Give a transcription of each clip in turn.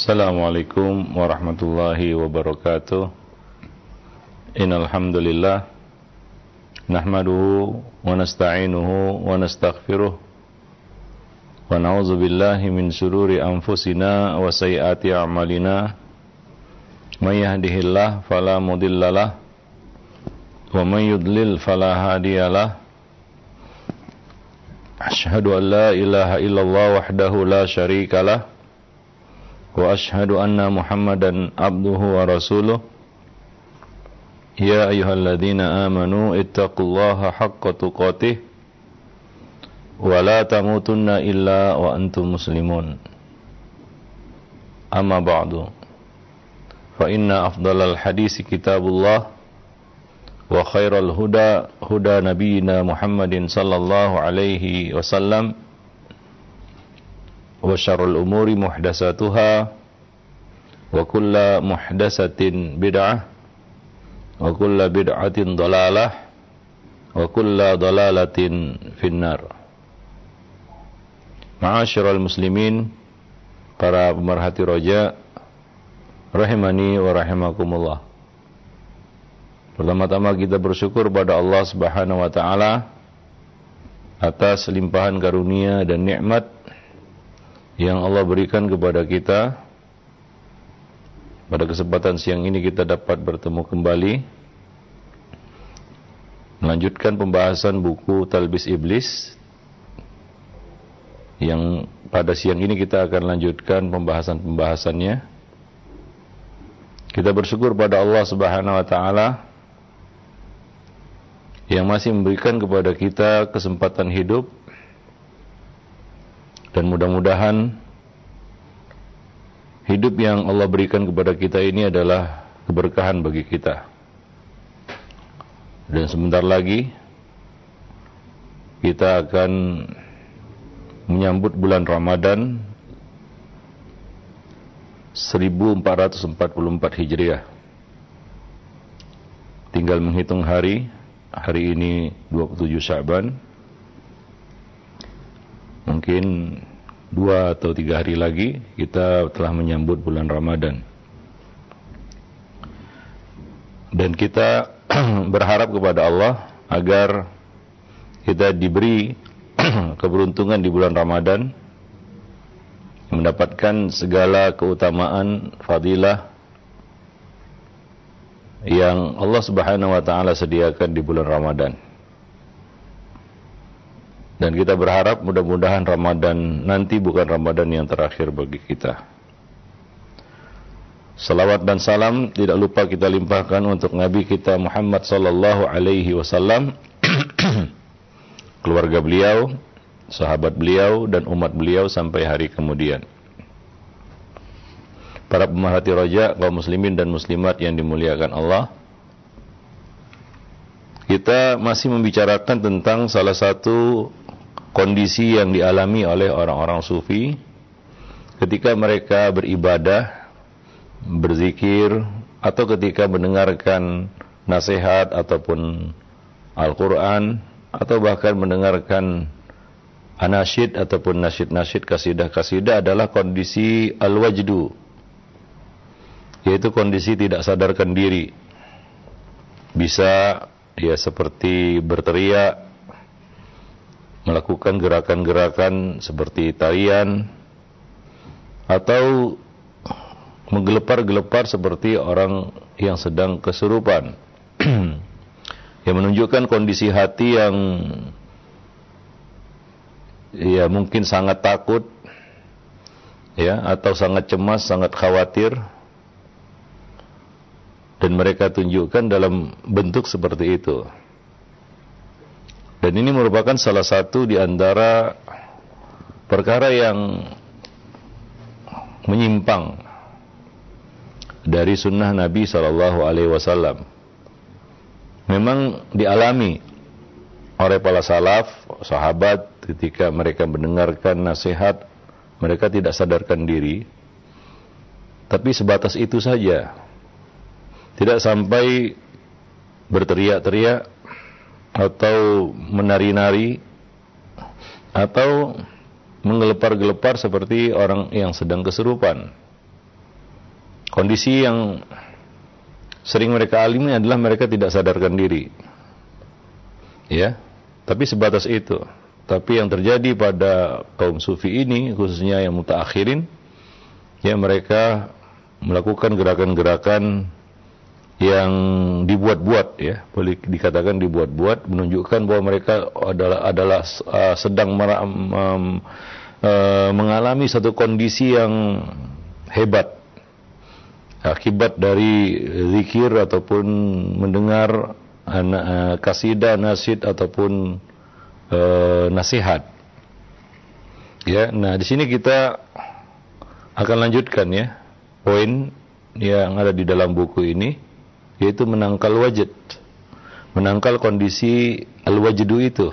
Assalamualaikum warahmatullahi wabarakatuh. Innal hamdalillah nahmaduhu wa nasta'inuhu wa nastaghfiruh wa na'udzu billahi min shururi anfusina wa sayyiati a'malina. May yahdihillahu fala mudhillalah wa may yudlil fala hadiyalah. Asyhadu an la ilaha illallah wahdahu la syarikalah wa asyhadu anna Muhammadan abduhu wa rasuluh. Ya ayyuhalladzina amanu ittaqullaha haqqa tuqatih wa la tamutunna illa wa antum muslimun. Amma ba'du, fa inna afdalal hadisi kitabullah wa khairal huda huda nabiyyina Muhammadin sallallahu alaihi wasallam wa syarrul umuri muhdatsatuha wa kullu muhdatsatin bid'ah wa kullu bid'atin dhalalah wa kullu dhalalatin finnar. Ma'asyiral muslimin, para pemerhati roja rahimani wa rahimakumullah. Pertama-tama kita bersyukur pada Allah Subhanahu wa taala atas limpahan karunia dan nikmat yang Allah berikan kepada kita. Pada kesempatan siang ini kita dapat bertemu kembali, melanjutkan pembahasan buku Talbis Iblis, yang pada siang ini kita akan lanjutkan pembahasannya. Kita bersyukur pada Allah Subhanahu wa taala yang masih memberikan kepada kita kesempatan hidup, dan mudah-mudahan hidup yang Allah berikan kepada kita ini adalah keberkahan bagi kita. Dan sebentar lagi kita akan menyambut bulan Ramadan 1444 Hijriah. Tinggal menghitung hari. Hari ini 27 Sya'ban. Mungkin 2 atau 3 hari lagi kita telah menyambut bulan Ramadan. Dan kita berharap kepada Allah agar kita diberi keberuntungan di bulan Ramadan, mendapatkan segala keutamaan, fadilah yang Allah Subhanahu wa taala sediakan di bulan Ramadan. Dan kita berharap mudah-mudahan Ramadan nanti bukan Ramadan yang terakhir bagi kita. Salawat dan salam tidak lupa kita limpahkan untuk Nabi kita Muhammad sallallahu alaihi wasallam, keluarga beliau, sahabat beliau, dan umat beliau sampai hari kemudian. Para pemerhati roja, kaum muslimin dan muslimat yang dimuliakan Allah, kita masih membicarakan tentang salah satu kondisi yang dialami oleh orang-orang sufi ketika mereka beribadah, berzikir, atau ketika mendengarkan nasihat ataupun Al-Quran, atau bahkan mendengarkan anasyid ataupun nasyid-nasyid, kasidah-kasidah, adalah kondisi al-wajdu, yaitu kondisi tidak sadarkan diri. Bisa ya seperti berteriak, melakukan gerakan-gerakan seperti tarian, atau menggelepar-gelepar seperti orang yang sedang kesurupan. Yang menunjukkan kondisi hati yang ya mungkin sangat takut, ya, atau sangat cemas, sangat khawatir. Dan mereka tunjukkan dalam bentuk seperti itu. Dan ini merupakan salah satu di antara perkara yang menyimpang dari sunnah Nabi SAW. Memang dialami oleh para salaf, sahabat, ketika mereka mendengarkan nasihat, mereka tidak sadarkan diri. Tapi sebatas itu saja. Tidak sampai berteriak-teriak atau menari-nari atau menggelepar-gelepar seperti orang yang sedang kesurupan. Kondisi yang sering mereka alami adalah mereka tidak sadarkan diri. Ya, tapi sebatas itu. Tapi yang terjadi pada kaum sufi ini, khususnya yang mutaakhirin, ya mereka melakukan gerakan-gerakan yang dibuat-buat, ya, boleh dikatakan dibuat-buat, menunjukkan bahwa mereka adalah sedang mengalami satu kondisi yang hebat akibat dari zikir ataupun mendengar kasidah, nasyid ataupun nasihat. Ya, nah di sini kita akan lanjutkan ya poin yang ada di dalam buku ini, yaitu menangkal wajid, menangkal kondisi al-wajdu itu.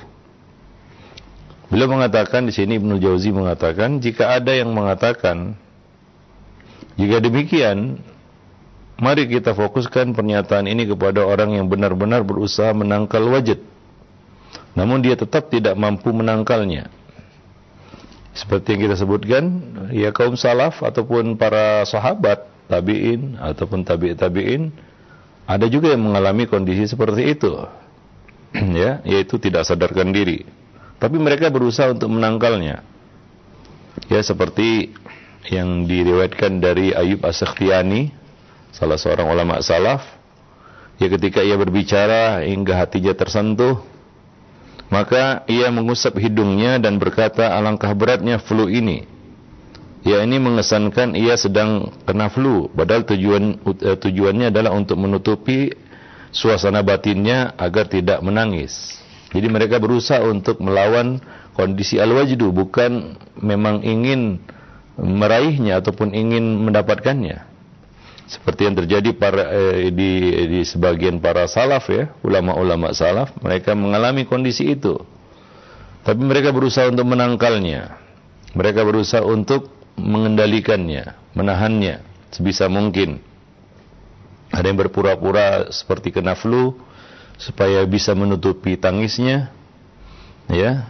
Beliau mengatakan di sini, Ibnu Jauzi mengatakan, jika ada yang mengatakan, jika demikian, mari kita fokuskan pernyataan ini kepada orang yang benar-benar berusaha menangkal wajid, namun dia tetap tidak mampu menangkalnya. Seperti yang kita sebutkan, ya kaum salaf ataupun para sahabat, tabi'in ataupun tabi'in, ada juga yang mengalami kondisi seperti itu. Ya, yaitu tidak sadarkan diri. Tapi mereka berusaha untuk menangkalnya. Ya, seperti yang diriwayatkan dari Ayyub As-Sakhtiyani, salah seorang ulama salaf, ya ketika ia berbicara hingga hatinya tersentuh, maka ia mengusap hidungnya dan berkata, alangkah beratnya flu ini. Ya, ini mengesankan ia sedang kena flu, padahal tujuannya adalah untuk menutupi suasana batinnya agar tidak menangis. Jadi mereka berusaha untuk melawan kondisi al-wajdu, bukan memang ingin meraihnya ataupun ingin mendapatkannya. Seperti yang terjadi di sebagian para salaf, ya, ulama-ulama salaf, mereka mengalami kondisi itu. Tapi mereka berusaha untuk menangkalnya. Mereka berusaha untuk mengendalikannya, menahannya sebisa mungkin. Ada yang berpura-pura seperti kena flu supaya bisa menutupi tangisnya, ya,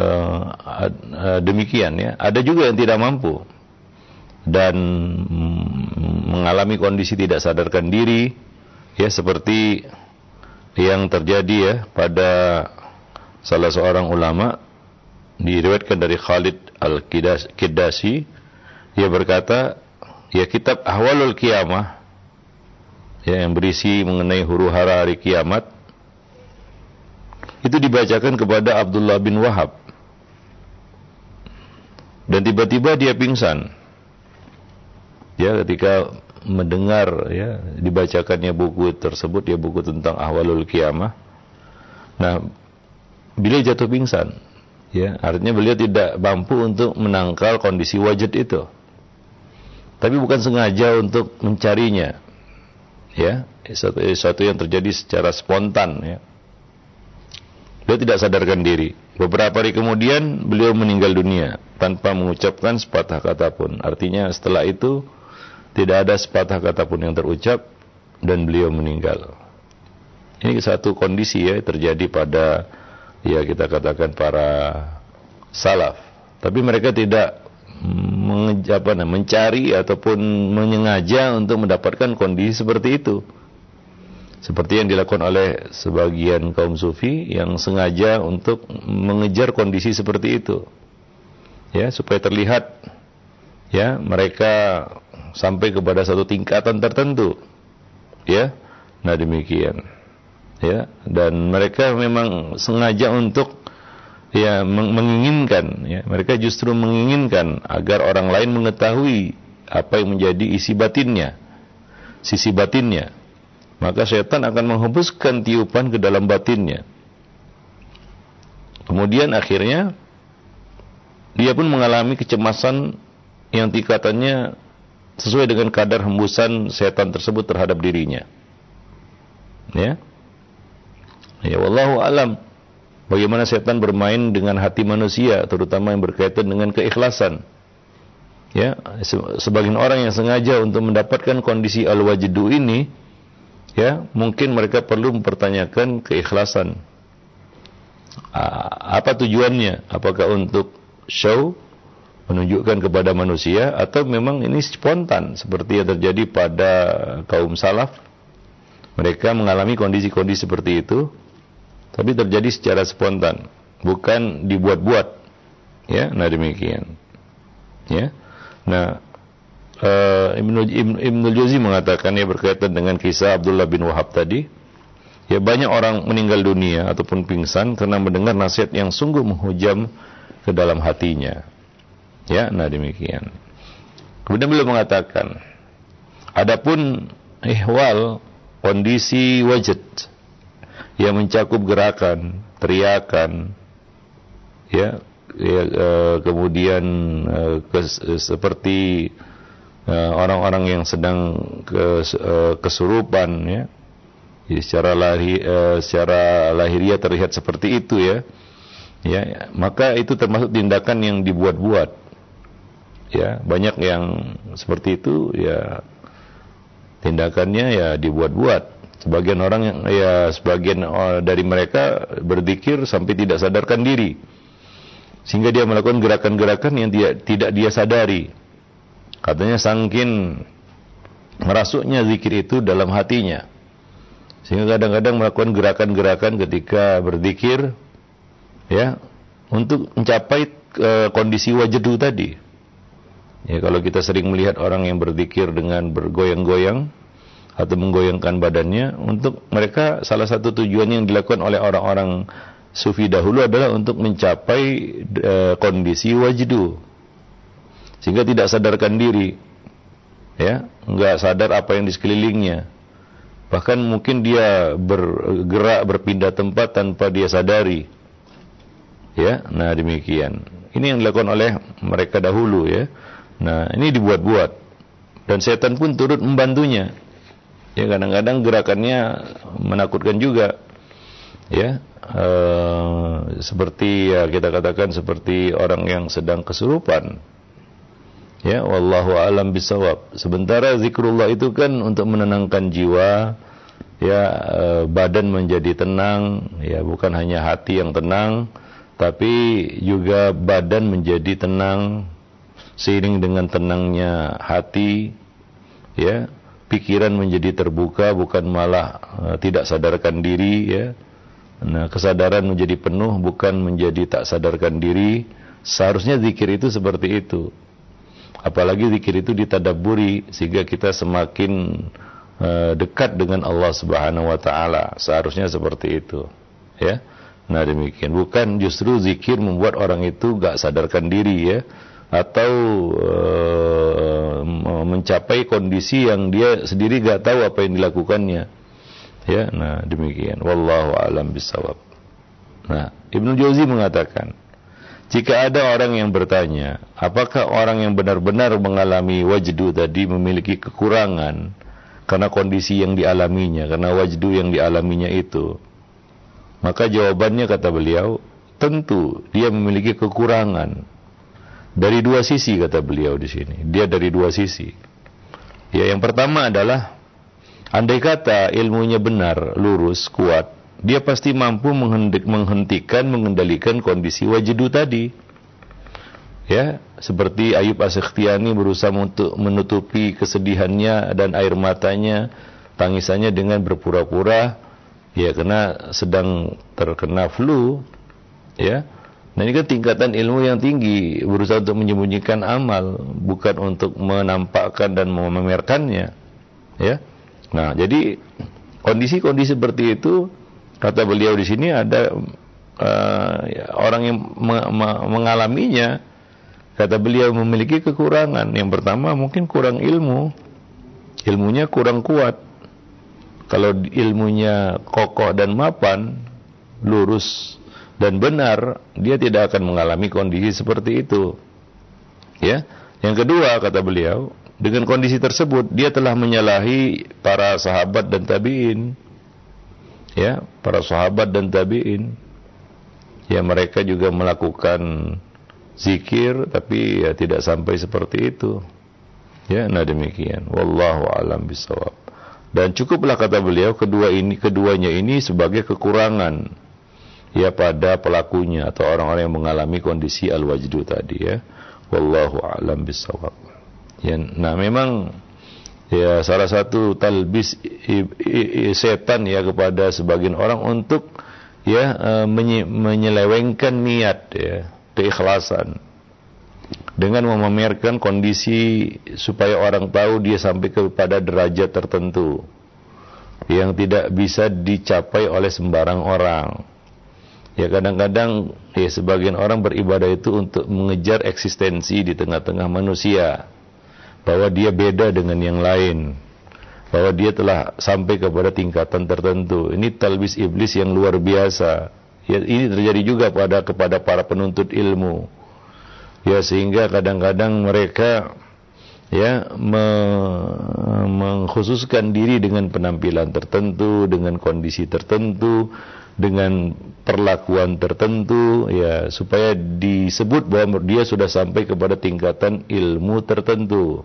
demikian ya. Ada juga yang tidak mampu dan mengalami kondisi tidak sadarkan diri, ya, seperti yang terjadi ya pada salah seorang ulama, diriwayatkan dari Khalid Al-Qidasi. Ia berkata, ya, kitab Ahwalul Qiyamah, ya, yang berisi mengenai huru-hara hari kiamat, itu dibacakan kepada Abdullah bin Wahab, dan tiba-tiba dia pingsan. Ya, ketika mendengar ya dibacakannya buku tersebut, ya, buku tentang Ahwalul Qiyamah. Nah, beliau jatuh pingsan. Ya, artinya beliau tidak mampu untuk menangkal kondisi wajid itu. Tapi bukan sengaja untuk mencarinya. Ya, sesuatu yang terjadi secara spontan, ya. Beliau tidak sadarkan diri. Beberapa hari kemudian beliau meninggal dunia tanpa mengucapkan sepatah kata pun. Artinya setelah itu tidak ada sepatah kata pun yang terucap dan beliau meninggal. Ini satu kondisi ya terjadi pada, ya, kita katakan para salaf. Tapi mereka tidak mencari ataupun menyengaja untuk mendapatkan kondisi seperti itu. Seperti yang dilakukan oleh sebagian kaum sufi yang sengaja untuk mengejar kondisi seperti itu. Ya, supaya terlihat, ya, mereka sampai kepada satu tingkatan tertentu. Ya. Nah, demikian. Ya, dan mereka memang sengaja untuk, ya, menginginkan, ya, mereka justru menginginkan agar orang lain mengetahui apa yang menjadi isi batinnya, sisi batinnya. Maka setan akan menghembuskan tiupan ke dalam batinnya. Kemudian akhirnya dia pun mengalami kecemasan yang tingkatannya sesuai dengan kadar hembusan setan tersebut terhadap dirinya. Ya. Ya, wallahu alam. Bagaimana setan bermain dengan hati manusia, terutama yang berkaitan dengan keikhlasan. Ya, sebagian orang yang sengaja untuk mendapatkan kondisi al-wajdu ini, ya, mungkin mereka perlu mempertanyakan keikhlasan. Apa tujuannya? Apakah untuk show menunjukkan kepada manusia, atau memang ini spontan seperti yang terjadi pada kaum salaf. Mereka mengalami kondisi-kondisi seperti itu, tapi terjadi secara spontan, bukan dibuat-buat. Ya, nah demikian. Ya. Nah, Ibnul Jauzi mengatakan, ya, berkaitan dengan kisah Abdullah bin Wahab tadi, ya, banyak orang meninggal dunia ataupun pingsan karena mendengar nasihat yang sungguh menghujam ke dalam hatinya. Ya, nah demikian. Kemudian beliau mengatakan, adapun ihwal, kondisi wajad yang mencakup gerakan, teriakan, ya, kemudian seperti orang-orang yang sedang kesurupan, ya, jadi secara lahiriah terlihat seperti itu, ya, ya, maka itu termasuk tindakan yang dibuat-buat, ya, banyak yang seperti itu, ya, tindakannya ya dibuat-buat. Sebagian orang yang, ya, sebagian dari mereka berzikir sampai tidak sadarkan diri, sehingga dia melakukan gerakan-gerakan yang tidak dia sadari. Katanya saking merasuknya zikir itu dalam hatinya, sehingga kadang-kadang melakukan gerakan-gerakan ketika berzikir, ya, untuk mencapai kondisi wajdu tadi. Ya, kalau kita sering melihat orang yang berzikir dengan bergoyang-goyang atau menggoyangkan badannya, untuk mereka salah satu tujuan yang dilakukan oleh orang-orang sufi dahulu adalah untuk mencapai kondisi wajdu, sehingga tidak sadarkan diri, ya, enggak sadar apa yang di sekelilingnya. Bahkan mungkin dia bergerak, berpindah tempat tanpa dia sadari. Ya, nah demikian. Ini yang dilakukan oleh mereka dahulu, ya. Nah, ini dibuat-buat, dan setan pun turut membantunya. Ya, kadang-kadang gerakannya menakutkan juga, ya, seperti, ya, kita katakan seperti orang yang sedang kesurupan. Ya, wallahu a'lam bishawab. Sementara zikrullah itu kan untuk menenangkan jiwa, ya, badan menjadi tenang, ya, bukan hanya hati yang tenang, tapi juga badan menjadi tenang. Seiring dengan tenangnya hati, ya, pikiran menjadi terbuka, bukan malah tidak sadarkan diri, ya. Nah, kesadaran menjadi penuh, bukan menjadi tak sadarkan diri. Seharusnya zikir itu seperti itu. Apalagi zikir itu ditadabburi, sehingga kita semakin dekat dengan Allah Subhanahu wa taala. Seharusnya seperti itu, ya. Nah, demikian. Bukan justru zikir membuat orang itu enggak sadarkan diri, ya, atau mencapai kondisi yang dia sendiri enggak tahu apa yang dilakukannya. Ya, nah demikian. Wallahu a'lam bishawab. Nah, Ibnu Jauzi mengatakan, jika ada orang yang bertanya, apakah orang yang benar-benar mengalami wajdu tadi memiliki kekurangan karena kondisi yang dialaminya, karena wajdu yang dialaminya itu, maka jawabannya, kata beliau, tentu dia memiliki kekurangan dari dua sisi, kata beliau di sini. Dia dari dua sisi. Ya, yang pertama adalah, andai kata ilmunya benar, lurus, kuat, dia pasti mampu menghentikan, mengendalikan kondisi wajdu tadi. Ya, seperti Ayub As-Sikhtiyani berusaha untuk menutupi kesedihannya dan air matanya, tangisannya dengan berpura-pura, ya, karena sedang terkena flu, ya. Nah, ini kan tingkatan ilmu yang tinggi, berusaha untuk menyembunyikan amal, bukan untuk menampakkan dan memamerkannya, ya. Nah, jadi kondisi-kondisi seperti itu, kata beliau di sini, ada orang yang mengalaminya, kata beliau, memiliki kekurangan. Yang pertama, mungkin kurang ilmu, ilmunya kurang kuat. Kalau ilmunya kokoh dan mapan, lurus dan benar, dia tidak akan mengalami kondisi seperti itu. Ya. Yang kedua, kata beliau, dengan kondisi tersebut dia telah menyalahi para sahabat dan tabi'in. Ya, para sahabat dan tabi'in. Ya, mereka juga melakukan zikir, tapi ya tidak sampai seperti itu. Ya, nah demikian. Wallahu a'lam bishawab. Dan cukuplah, kata beliau, keduanya ini sebagai kekurangan, ya, pada pelakunya atau orang-orang yang mengalami kondisi al-wajdu tadi, ya. Wallahu a'lam bishawab. Ya, nah memang ya salah satu talbis setan ya kepada sebagian orang untuk ya menyelewengkan niat ya, keikhlasan dengan memamerkan kondisi supaya orang tahu dia sampai kepada derajat tertentu yang tidak bisa dicapai oleh sembarang orang. Ya kadang-kadang ya sebagian orang beribadah itu untuk mengejar eksistensi di tengah-tengah manusia, bahwa dia beda dengan yang lain, bahwa dia telah sampai kepada tingkatan tertentu. Ini talbis iblis yang luar biasa. Ya, ini terjadi juga kepada para penuntut ilmu. Ya sehingga kadang-kadang mereka ya mengkhususkan diri dengan penampilan tertentu, dengan kondisi tertentu, dengan perlakuan tertentu ya supaya disebut bahwa dia sudah sampai kepada tingkatan ilmu tertentu.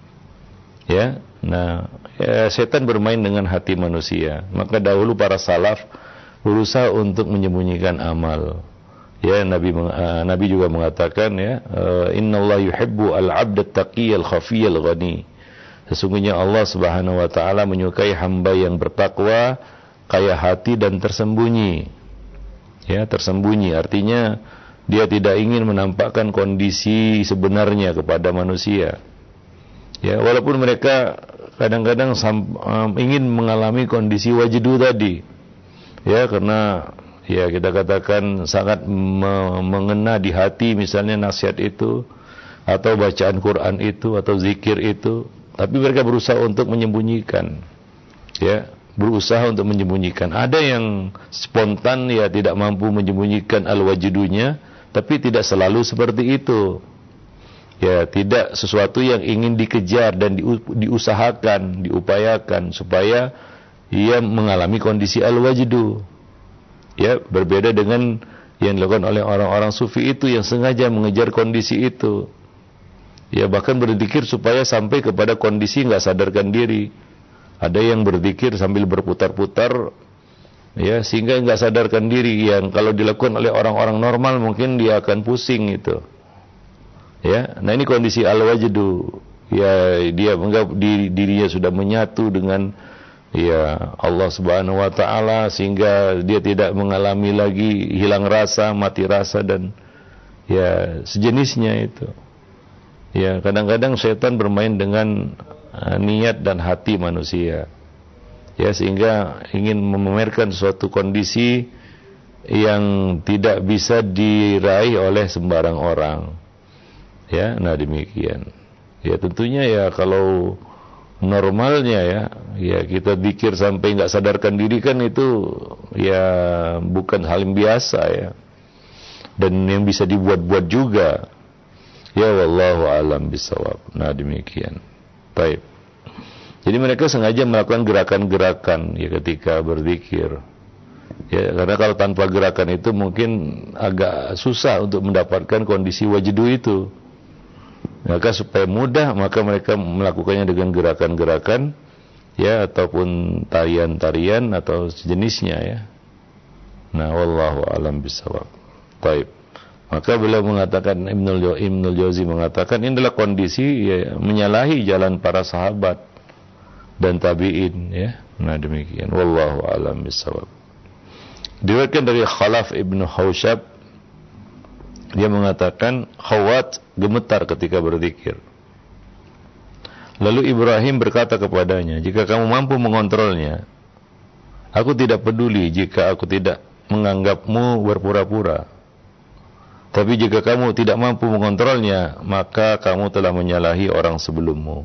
Ya. Nah, ya, setan bermain dengan hati manusia. Maka dahulu para salaf berusaha untuk menyembunyikan amal. Ya, Nabi juga mengatakan ya, innallaha yuhibbu al-'abda at-taqiyyal khafiyyal ghani. Sesungguhnya Allah Subhanahu wa taala menyukai hamba yang bertakwa, kaya hati dan tersembunyi. Ya, tersembunyi artinya dia tidak ingin menampakkan kondisi sebenarnya kepada manusia. Ya, walaupun mereka kadang-kadang ingin mengalami kondisi wajdu tadi. Ya, karena ya kita katakan sangat mengena di hati misalnya nasihat itu atau bacaan Quran itu atau zikir itu, tapi mereka berusaha untuk menyembunyikan. Ya, berusaha untuk menyembunyikan. Ada yang spontan ya tidak mampu menyembunyikan al-wajdunya, tapi tidak selalu seperti itu. Ya, tidak sesuatu yang ingin dikejar dan diusahakan, diupayakan supaya ia mengalami kondisi al-wajdu. Ya, berbeda dengan yang dilakukan oleh orang-orang sufi itu yang sengaja mengejar kondisi itu. Ya, bahkan berzikir supaya sampai kepada kondisi enggak sadarkan diri. Ada yang berzikir sambil berputar-putar ya sehingga enggak sadarkan diri, yang kalau dilakukan oleh orang-orang normal mungkin dia akan pusing itu. Ya, nah ini kondisi al-wajdu. Ya, dia menganggap dirinya sudah menyatu dengan ya Allah Subhanahu wa taala sehingga dia tidak mengalami lagi hilang rasa, mati rasa dan ya sejenisnya itu. Ya, kadang-kadang setan bermain dengan niat dan hati manusia. Ya, sehingga ingin memamerkan suatu kondisi yang tidak bisa diraih oleh sembarang orang. Ya, nah demikian. Ya, tentunya ya kalau normalnya ya kita zikir sampai enggak sadarkan diri kan itu ya bukan hal yang biasa ya. Dan yang bisa dibuat-buat juga. Ya wallahu alam bisawab. Nah demikian. Baik. Jadi mereka sengaja melakukan gerakan-gerakan ya ketika berzikir. Ya, karena kalau tanpa gerakan itu mungkin agak susah untuk mendapatkan kondisi wajdu itu. Maka supaya mudah, maka mereka melakukannya dengan gerakan-gerakan ya ataupun tarian-tarian atau sejenisnya ya. Nah, wallahu alam bisawab. Baik. Maka beliau mengatakan, Ibnul Jauzi mengatakan ini adalah kondisi ya, menyalahi jalan para sahabat dan tabi'in ya. Nah, demikian. Wallahu alam bisawab. Diriwayatkan dari Khalaf Ibnu Hausyab, dia mengatakan Khawat gemetar ketika berzikir. Lalu Ibrahim berkata kepadanya, jika kamu mampu mengontrolnya, aku tidak peduli jika aku tidak menganggapmu berpura-pura. Tapi jika kamu tidak mampu mengontrolnya, maka kamu telah menyalahi orang sebelummu.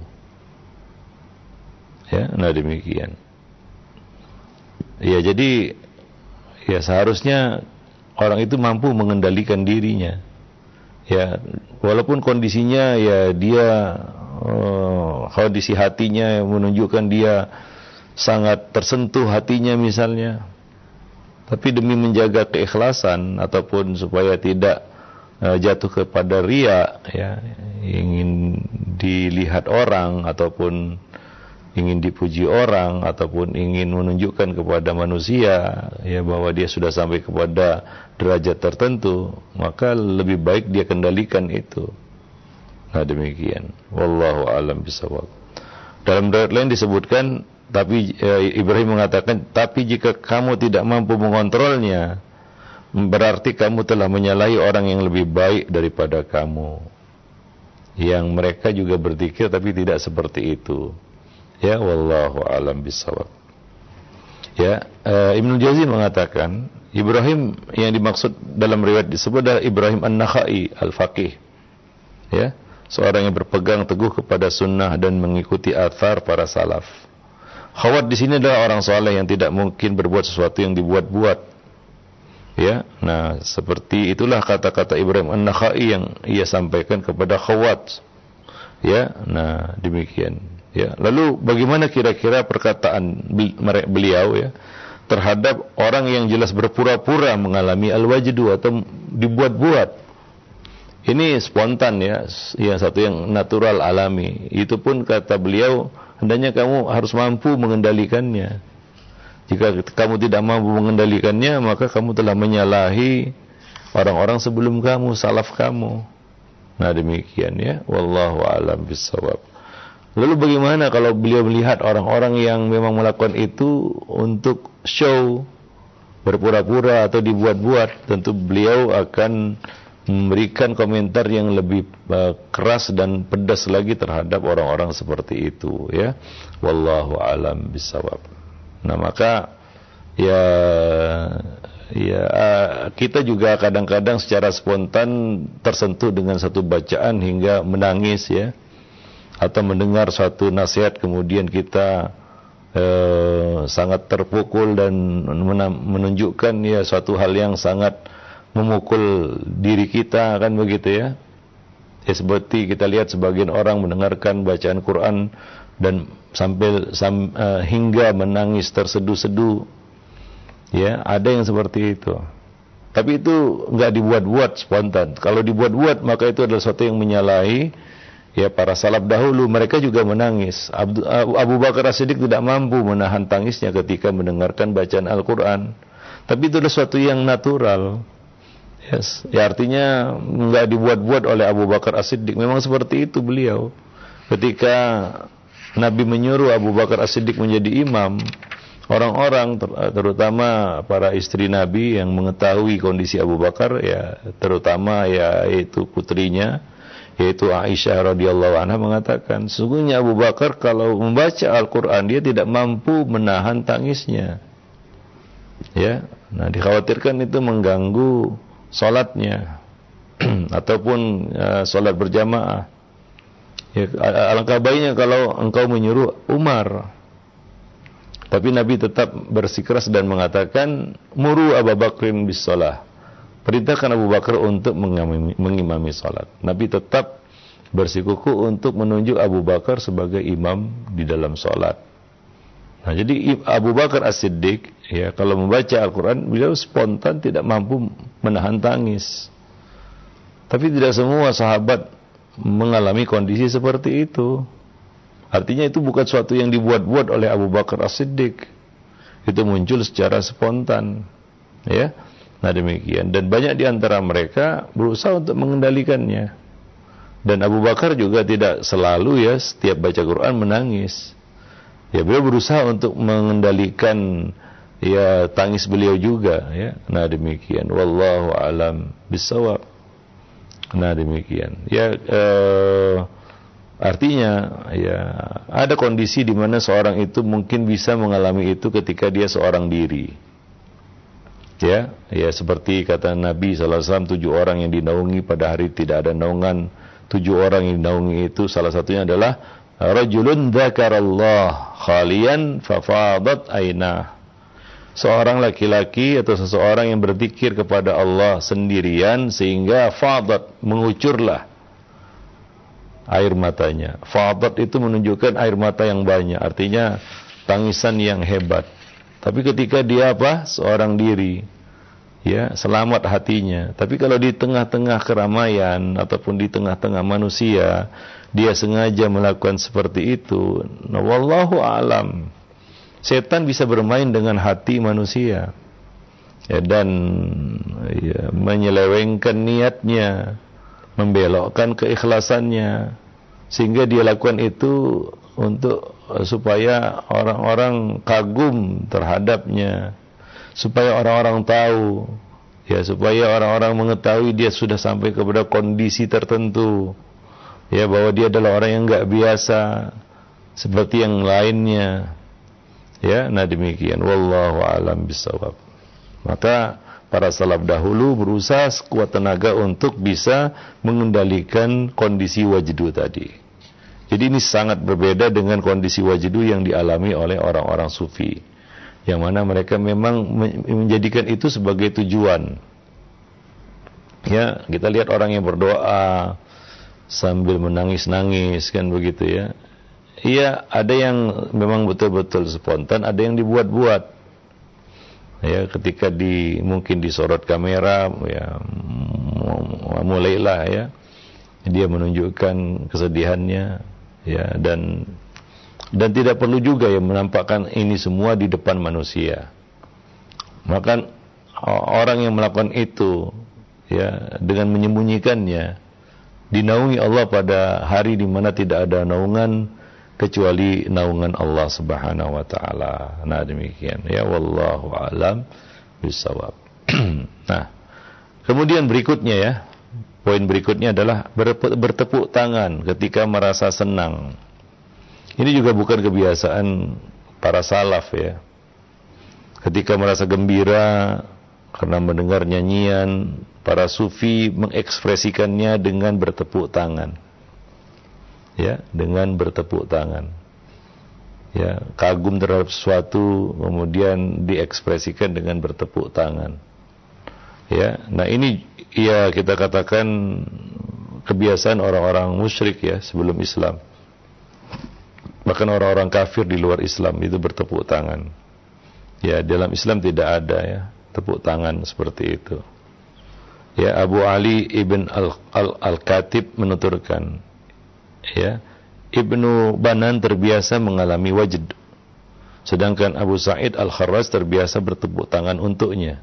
Ya, nah demikian. Ya, jadi ya seharusnya orang itu mampu mengendalikan dirinya. Ya, walaupun kondisinya ya dia kondisi hatinya menunjukkan dia sangat tersentuh hatinya misalnya. Tapi demi menjaga keikhlasan ataupun supaya tidak jatuh kepada riya ya, ingin dilihat orang ataupun ingin dipuji orang ataupun ingin menunjukkan kepada manusia ya bahwa dia sudah sampai kepada derajat tertentu, maka lebih baik dia kendalikan itu. Nah demikian. Wallahu a'lam bishawab. Dalam riwayat lain disebutkan, tapi Ibrahim mengatakan, tapi jika kamu tidak mampu mengontrolnya, berarti kamu telah menyalahi orang yang lebih baik daripada kamu, yang mereka juga berzikir tapi tidak seperti itu. Ya, wallahu a'lam bishawab. Ya, Ibnu Jauzi mengatakan Ibrahim yang dimaksud dalam riwayat disebut adalah Ibrahim An-Nakhai Al-Faqih. Ya, seorang yang berpegang teguh kepada sunnah dan mengikuti athar para salaf. Khawat di sini adalah orang saleh yang tidak mungkin berbuat sesuatu yang dibuat-buat. Ya, nah seperti itulah kata-kata Ibrahim An-Nakhai yang ia sampaikan kepada Khawat. Ya, nah demikian. Ya, lalu bagaimana kira-kira perkataan beliau ya terhadap orang yang jelas berpura-pura mengalami al-wajdu atau dibuat-buat? Ini spontan ya, yang satu yang natural alami. Itu pun kata beliau, hendaknya kamu harus mampu mengendalikannya. Jika kamu tidak mampu mengendalikannya, maka kamu telah menyalahi orang-orang sebelum kamu, salaf kamu. Nah demikian ya, wallahu a'lam bishawab. Lalu bagaimana kalau beliau melihat orang-orang yang memang melakukan itu untuk show, berpura-pura atau dibuat-buat? Tentu beliau akan memberikan komentar yang lebih keras dan pedas lagi terhadap orang-orang seperti itu ya. Wallahu a'lam bishawab. Nah maka ya kita juga kadang-kadang secara spontan tersentuh dengan satu bacaan hingga menangis ya, atau mendengar suatu nasihat kemudian kita sangat terpukul dan menunjukkan ya suatu hal yang sangat memukul diri kita, kan begitu ya. Ya seperti kita lihat sebagian orang mendengarkan bacaan Quran dan hingga menangis terseduh-seduh. Ya, ada yang seperti itu. Tapi itu enggak dibuat-buat spontan. Kalau dibuat-buat maka itu adalah sesuatu yang menyalahi ya para salaf dahulu. Mereka juga menangis. Abu Bakar As-Siddiq tidak mampu menahan tangisnya ketika mendengarkan bacaan Al-Quran. Tapi itu adalah sesuatu yang natural. Yes. Ya artinya enggak dibuat-buat oleh Abu Bakar As-Siddiq. Memang seperti itu beliau. Ketika Nabi menyuruh Abu Bakar As-Siddiq menjadi imam, orang-orang terutama para istri Nabi yang mengetahui kondisi Abu Bakar ya, terutama ya yaitu putrinya yaitu Aisyah radhiyallahu anha mengatakan, sesungguhnya Abu Bakar kalau membaca Al-Quran dia tidak mampu menahan tangisnya. Ya, nah dikhawatirkan itu mengganggu salatnya ataupun salat berjamaah. Ya, alangkah baiknya kalau engkau menyuruh Umar. Tapi Nabi tetap bersikeras dan mengatakan, muru Abu Bakrin bis shalah. Perintahkan Abu Bakar untuk mengimami salat. Nabi tetap bersikukuh untuk menunjuk Abu Bakar sebagai imam di dalam salat. Nah, jadi Abu Bakar As-Siddiq ya kalau membaca Al-Quran beliau spontan tidak mampu menahan tangis. Tapi tidak semua sahabat mengalami kondisi seperti itu. Artinya itu bukan suatu yang dibuat-buat oleh Abu Bakar As-Siddiq. Itu muncul secara spontan. Ya. Nah demikian. Dan banyak di antara mereka berusaha untuk mengendalikannya. Dan Abu Bakar juga tidak selalu ya setiap baca Quran menangis. Ya beliau berusaha untuk mengendalikan ya tangis beliau juga ya. Nah demikian. Wallahu a'lam bishawab. Nah demikian. Ya artinya ya ada kondisi di mana seorang itu mungkin bisa mengalami itu ketika dia seorang diri. Ya, ya seperti kata Nabi sallallahu alaihi wasallam 7 orang yang dinaungi pada hari tidak ada naungan. 7 orang yang dinaungi itu salah satunya adalah rajulun dzakarallah khalian fafadat ainah. Seorang laki-laki atau seseorang yang berzikir kepada Allah sendirian sehingga fadat mengucurlah air matanya. Fadat itu menunjukkan air mata yang banyak, artinya tangisan yang hebat. Tapi ketika dia seorang diri, ya selamat hatinya. Tapi kalau di tengah-tengah keramaian ataupun di tengah-tengah manusia dia sengaja melakukan seperti itu, nah wallahu a'lam. Setan bisa bermain dengan hati manusia ya, dan ya, menyelewengkan niatnya, membelokkan keikhlasannya, sehingga dia lakukan itu untuk supaya orang-orang kagum terhadapnya, supaya orang-orang tahu, ya, supaya orang-orang mengetahui dia sudah sampai kepada kondisi tertentu, ya, bahwa dia adalah orang yang enggak biasa seperti yang lainnya, ya. Nah, demikian, wallahu a'lam bishawab. Maka para salaf dahulu berusaha sekuat tenaga untuk bisa mengendalikan kondisi wajdu tadi. Jadi ini sangat berbeda dengan kondisi wajdu yang dialami oleh orang-orang sufi, yang mana mereka memang menjadikan itu sebagai tujuan. Ya, kita lihat orang yang berdoa sambil menangis-nangis, kan begitu ya. Iya, ada yang memang betul-betul spontan, ada yang dibuat-buat. Ya, ketika mungkin disorot kamera, ya, mulailah ya, dia menunjukkan kesedihannya, ya, dan tidak perlu juga ya menampakkan ini semua di depan manusia. Maka orang yang melakukan itu, ya, dengan menyembunyikannya, dinaungi Allah pada hari di mana tidak ada naungan kecuali naungan Allah Subhanahu wa taala. Nah, demikian ya, wallahu alam bisawab. Nah, kemudian berikutnya ya, poin berikutnya adalah bertepuk tangan ketika merasa senang. Ini juga bukan kebiasaan para salaf ya. Ketika merasa gembira karena mendengar nyanyian, para sufi mengekspresikannya dengan bertepuk tangan. Ya, dengan bertepuk tangan. Ya, kagum terhadap sesuatu kemudian diekspresikan dengan bertepuk tangan. Ya, nah ini ya kita katakan kebiasaan orang-orang musyrik ya sebelum Islam. Bahkan orang-orang kafir di luar Islam itu bertepuk tangan. Ya, dalam Islam tidak ada ya tepuk tangan seperti itu. Ya, Abu Ali ibn al-Khatib menuturkan, ya, Ibnu Banan terbiasa mengalami wajd, sedangkan Abu Sa'id al-Kharraz terbiasa bertepuk tangan untuknya.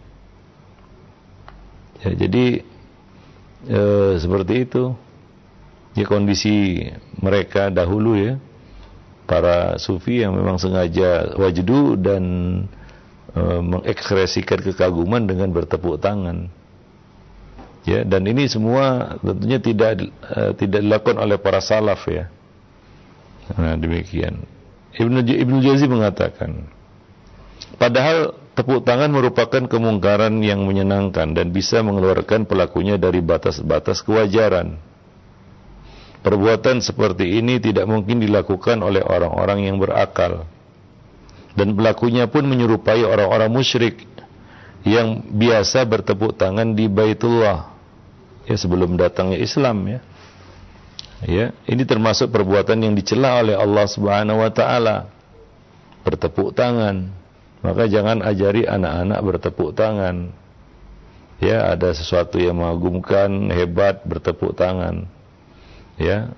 Ya, jadi seperti itu ya kondisi mereka dahulu ya, para sufi yang memang sengaja wajdu dan mengekspresikan kekaguman dengan bertepuk tangan. Ya, dan ini semua tentunya tidak dilakukan oleh para salaf ya. Nah, demikian. Ibnu Jauzi mengatakan, padahal tepuk tangan merupakan kemungkaran yang menyenangkan dan bisa mengeluarkan pelakunya dari batas-batas kewajaran. Perbuatan seperti ini tidak mungkin dilakukan oleh orang-orang yang berakal, dan pelakunya pun menyerupai orang-orang musyrik yang biasa bertepuk tangan di Baitullah ya sebelum datangnya Islam ya. Ya, ini termasuk perbuatan yang dicela oleh Allah Subhanahu wa taala. Bertepuk tangan. Maka jangan ajari anak-anak bertepuk tangan. Ya, ada sesuatu yang mengagumkan, hebat, bertepuk tangan. Ya,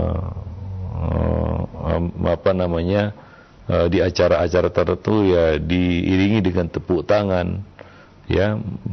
di acara-acara tertentu ya diiringi dengan tepuk tangan. Ya,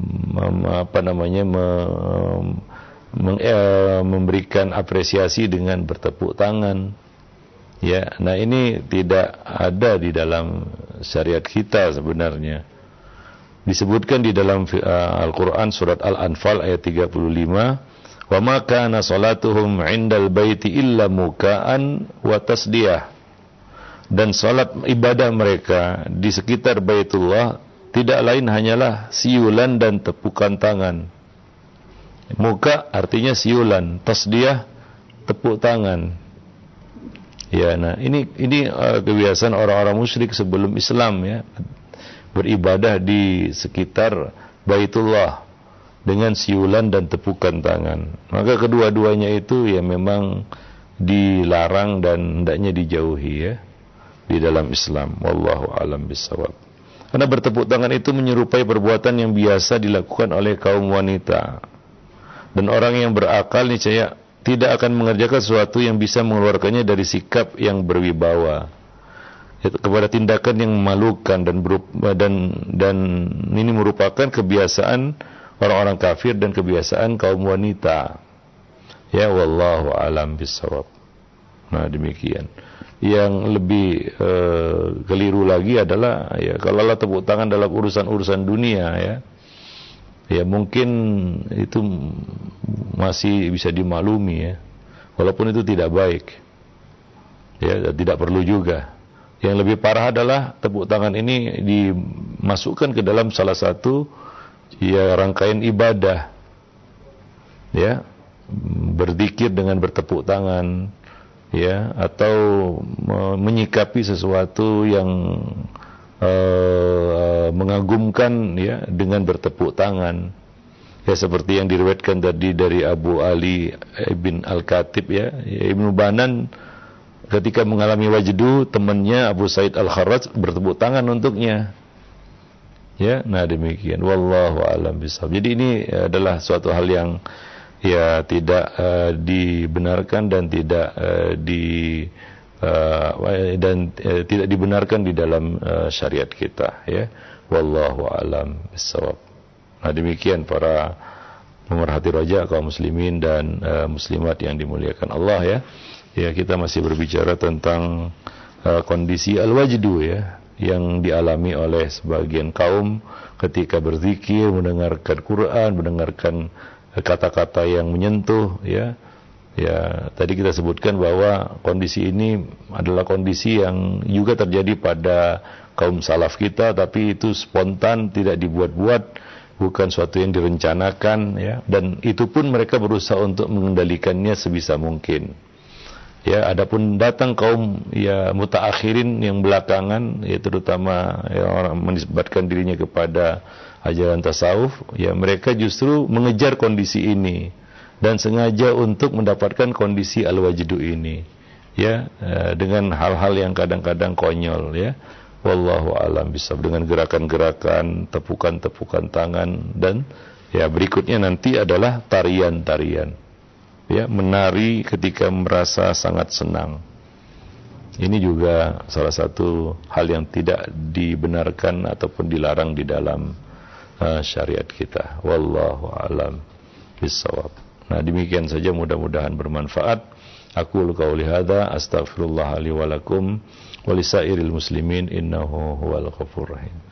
memberikan apresiasi dengan bertepuk tangan. Ya, nah ini tidak ada di dalam syariat kita sebenarnya. Disebutkan di dalam Al-Quran surat Al-Anfal ayat 35, wa ma kana salatuhum 'indal baiti illa muka'an wa tasdiyah. Dan salat ibadah mereka di sekitar Baitullah tidak lain hanyalah siulan dan tepukan tangan. Muka artinya siulan, tasdiyah tepuk tangan. Ya, nah ini kebiasaan orang-orang musyrik sebelum Islam ya, beribadah di sekitar Baitullah dengan siulan dan tepukan tangan. Maka kedua-duanya itu ya memang dilarang dan hendaknya dijauhi ya di dalam Islam. Wallahu a'lam bishawab. Karena bertepuk tangan itu menyerupai perbuatan yang biasa dilakukan oleh kaum wanita. Dan orang yang berakal niscaya tidak akan mengerjakan sesuatu yang bisa mengeluarkannya dari sikap yang berwibawa kepada tindakan yang memalukan dan ini merupakan kebiasaan orang-orang kafir dan kebiasaan kaum wanita. Ya, wallahu alam bisawab. Nah, demikian. Yang lebih keliru lagi adalah ya kalau Allah tepuk tangan dalam urusan-urusan dunia ya mungkin itu masih bisa dimaklumi ya, walaupun itu tidak baik ya, tidak perlu juga. Yang lebih parah adalah tepuk tangan ini dimasukkan ke dalam salah satu ya rangkaian ibadah ya, berzikir dengan bertepuk tangan ya, atau menyikapi sesuatu yang mengagumkan ya dengan bertepuk tangan ya, seperti yang diriwayatkan tadi dari Abu Ali ibn Al-Khatib ya, Ibnu Banan ketika mengalami wajdu, temannya Abu Said Al-Kharraj bertepuk tangan untuknya ya. Nah, demikian, wallahu a'lam bishawab. Jadi ini adalah suatu hal yang ya tidak dibenarkan dan tidak tidak dibenarkan di dalam syariat kita ya, wallahu alam bissawab. Nah, demikian para pemerhati roja kaum muslimin dan muslimat yang dimuliakan Allah ya. Ya, kita masih berbicara tentang kondisi al-wajdu ya, yang dialami oleh sebagian kaum ketika berzikir, mendengarkan Quran, mendengarkan kata-kata yang menyentuh ya. Ya, tadi kita sebutkan bahwa kondisi ini adalah kondisi yang juga terjadi pada kaum salaf kita, tapi itu spontan, tidak dibuat-buat, bukan suatu yang direncanakan ya, dan itu pun mereka berusaha untuk mengendalikannya sebisa mungkin. Ya, adapun datang kaum ya mutaakhirin yang belakangan, ya terutama ya, orang menisbatkan dirinya kepada ajaran tasawuf, ya mereka justru mengejar kondisi ini dan sengaja untuk mendapatkan kondisi al-wajdu ini ya, dengan hal-hal yang kadang-kadang konyol ya, wallahu alam bisawab, dengan gerakan-gerakan, tepukan-tepukan tangan, dan ya berikutnya nanti adalah tarian-tarian ya, menari ketika merasa sangat senang. Ini juga salah satu hal yang tidak dibenarkan ataupun dilarang di dalam syariat kita, wallahu alam bisawab. Nah, demikian saja, mudah-mudahan bermanfaat. Aku qauli hadza astaghfirullah li wa lakum wa lisairil muslimin innahu huwal ghafurur rahim.